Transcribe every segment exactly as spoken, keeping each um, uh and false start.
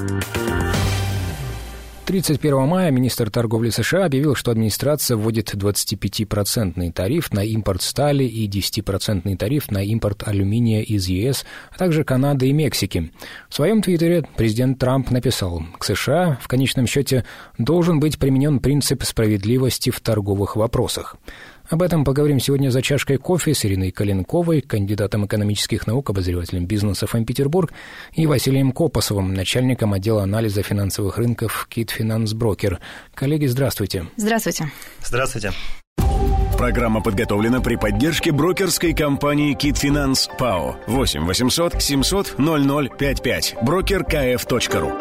тридцать первого мая министр торговли США объявил, что администрация вводит двадцатипятипроцентный тариф на импорт стали и десятипроцентный тариф на импорт алюминия из ЕС, а также Канады и Мексики. В своем твиттере президент Трамп написал: «К США в конечном счете должен быть применен принцип справедливости в торговых вопросах». Об этом поговорим сегодня за чашкой кофе с Ириной Коленковой, кандидатом экономических наук, обозревателем бизнеса «Фомпетербург», и Василием Копосовым, начальником отдела анализа финансовых рынков Кит Финанс Брокер. Коллеги, здравствуйте. Здравствуйте. Здравствуйте. Программа подготовлена при поддержке брокерской компании Кит Финанс ПАО. восемь восемьсот семьсот ноль ноль пять пять. брокер ка эф точка ру.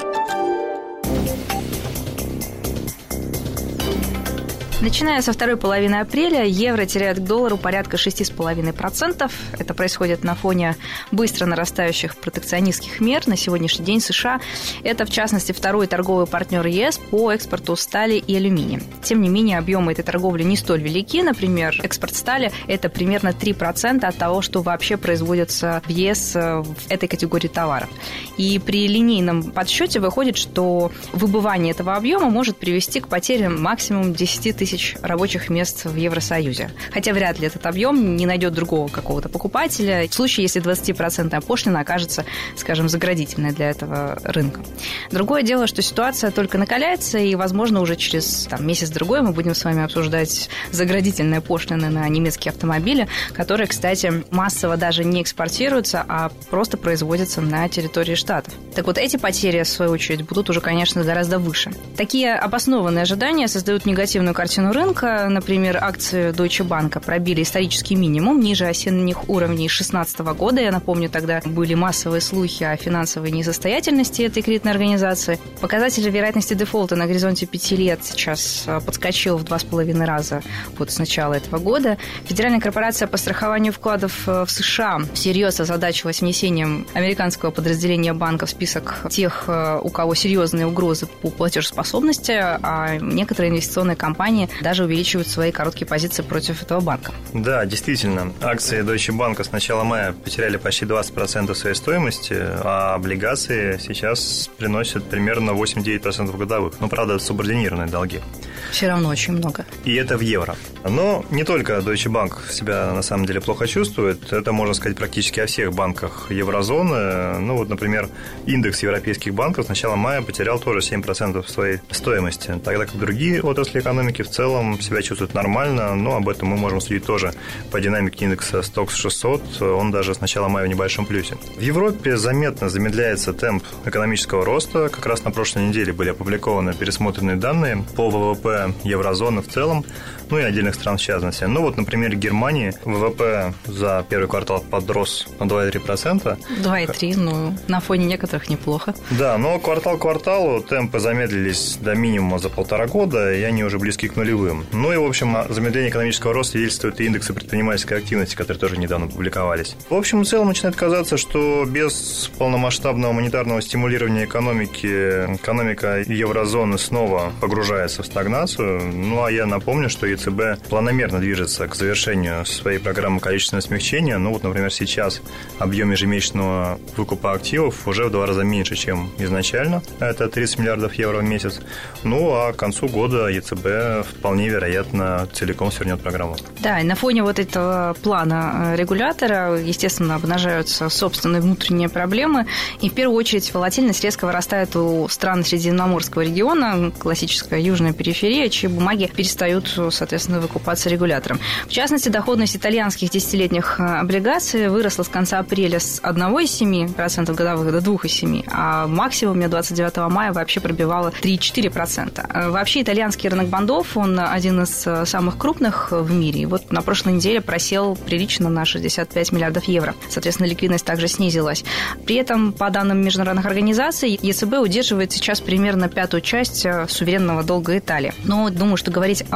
Начиная со второй половины апреля евро теряет к доллару порядка шесть целых пять десятых процента. Это происходит на фоне быстро нарастающих протекционистских мер. На сегодняшний день США – это, в частности, второй торговый партнер ЕС по экспорту стали и алюминия. Тем не менее, объемы этой торговли не столь велики. Например, экспорт стали – это примерно три процента от того, что вообще производится в ЕС в этой категории товаров. И при линейном подсчете выходит, что выбывание этого объема может привести к потерям максимум десять тысяч рабочих мест в Евросоюзе. Хотя вряд ли этот объем не найдет другого какого-то покупателя, в случае, если двадцатипроцентная пошлина окажется, скажем, заградительной для этого рынка. Другое дело, что ситуация только накаляется, и, возможно, уже через там, месяц-другой мы будем с вами обсуждать заградительные пошлины на немецкие автомобили, которые, кстати, массово даже не экспортируются, а просто производятся на территории Штатов. Так вот, эти потери, в свою очередь, будут уже, конечно, гораздо выше. Такие обоснованные ожидания создают негативную картину рынка. Например, акции Deutsche Bank пробили исторический минимум ниже осенних уровней две тысячи шестнадцатого года. Я напомню, тогда были массовые слухи о финансовой несостоятельности этой кредитной организации. Показатель вероятности дефолта на горизонте пяти лет сейчас подскочил в два с половиной раза вот с начала этого года. Федеральная корпорация по страхованию вкладов в США всерьез озадачилась внесением американского подразделения банка в список тех, у кого серьезные угрозы по платежеспособности, а некоторые инвестиционные компании даже увеличивают свои короткие позиции против этого банка. Да, действительно. Акции Deutsche Bank с начала мая потеряли почти двадцать процентов своей стоимости, а облигации сейчас приносят примерно восемь-девять процентов годовых. Ну, правда, субординированные долги. Все равно очень много. И это в евро. Но не только Deutsche Bank себя на самом деле плохо чувствует. Это можно сказать практически о всех банках еврозоны. Ну, вот, например, индекс европейских банков с начала мая потерял тоже семь процентов своей стоимости, тогда как другие отрасли экономики в целом себя чувствуют нормально, но об этом мы можем судить тоже по динамике индекса стокс шестьсот, он даже с начала мая в небольшом плюсе. В Европе заметно замедляется темп экономического роста. Как раз на прошлой неделе были опубликованы пересмотренные данные по ВВП еврозоны в целом, ну и отдельных стран в частности. Ну вот, например, в Германии ВВП за первый квартал подрос на два целых три десятых процента. два целых три десятых, ну, на фоне некоторых неплохо. Да, но квартал к кварталу темпы замедлились до минимума за полтора года, и они уже близки к нулевым. Ну и, в общем, замедление экономического роста свидетельствуют и индексы предпринимательской активности, которые тоже недавно публиковались. В общем, в целом начинает казаться, что без полномасштабного монетарного стимулирования экономики, экономика еврозоны снова погружается в стагнацию. Ну, а я напомню, что ЕЦБ планомерно движется к завершению своей программы количественного смягчения. Ну, вот, например, сейчас объем ежемесячного выкупа активов уже в два раза меньше, чем изначально. Это тридцать миллиардов евро в месяц. Ну, а к концу года ЕЦБ вполне вероятно целиком свернет программу. Да, и на фоне вот этого плана регулятора, естественно, обнажаются собственные внутренние проблемы. И в первую очередь волатильность резко вырастает у стран Средиземноморского региона, классическая южная периферия, чьи бумаги перестают, соответственно, выкупаться регулятором. В частности, доходность итальянских десятилетних облигаций выросла с конца апреля с одна целых семь десятых процента годовых до две целых семь десятых процента, а максимум двадцать девятого мая вообще пробивала три целых четыре десятых процента. Вообще итальянский рынок бондов, он один из самых крупных в мире. И вот на прошлой неделе просел прилично на шестьдесят пять миллиардов евро. Соответственно, ликвидность также снизилась. При этом, по данным международных организаций, ЕЦБ удерживает сейчас примерно пятую часть суверенного долга Италии. Но думаю, что говорить о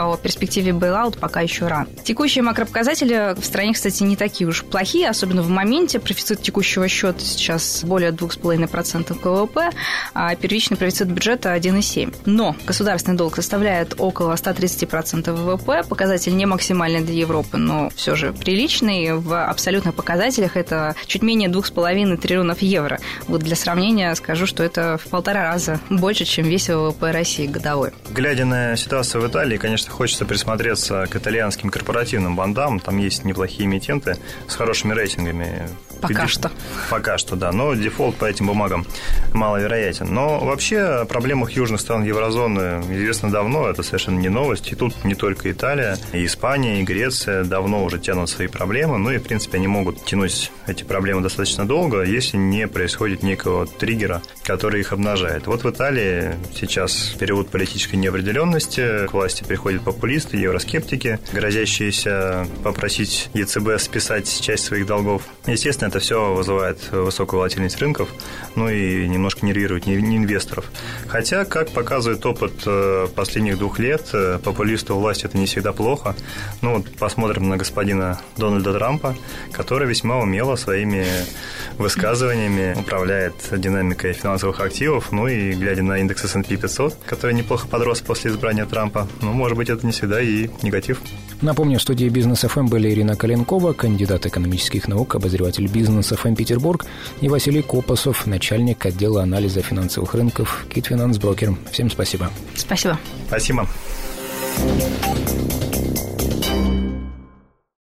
о перспективе бейл-аут пока еще рано. Текущие макропоказатели в стране, кстати, не такие уж плохие, особенно в моменте. Профицит текущего счета сейчас более две целых пять десятых процента ВВП, а первичный профицит бюджета один целых семь десятых процента. Но государственный долг составляет около сто тридцать процентов ВВП. Показатель не максимальный для Европы, но все же приличный. В абсолютных показателях это чуть менее две целых пять десятых триллионов евро. Вот для сравнения скажу, что это в полтора раза больше, чем весь ВВП России годовой. Глядя на ситуацию в Италии, конечно, хочется присмотреться к итальянским корпоративным бандам. Там есть неплохие эмитенты с хорошими рейтингами. Пока Деф... что. Пока что, да. Но дефолт по этим бумагам маловероятен. Но вообще о проблемах южных стран еврозоны известно давно. Это совершенно не новость. И тут не только Италия, и Испания, и Греция давно уже тянут свои проблемы. Ну и, в принципе, они могут тянуть эти проблемы достаточно долго, если не происходит некого триггера, который их обнажает. Вот в Италии сейчас период политической неопределенности. К власти приходят популисты, евроскептики, грозящиеся попросить ЕЦБ списать часть своих долгов. Естественно, это все вызывает высокую волатильность рынков, ну и немножко нервирует инвесторов. Хотя, как показывает опыт последних двух лет, популисту власти это не всегда плохо. Ну вот посмотрим на господина Дональда Трампа, который весьма умело своими высказываниями управляет динамикой финансовых активов. Ну и глядя на индекс эс энд пи пятьсот, который неплохо подрос после избрания Трампа, ну, может быть, это не всегда и негатив. Напомню, в студии «Бизнес эф эм» были Ирина Коленкова, кандидат экономических наук, обозреватель «Бизнес эф эм Петербург», и Василий Копосов, начальник отдела анализа финансовых рынков «Кит Финанс Брокер». Всем спасибо. Спасибо. Спасибо.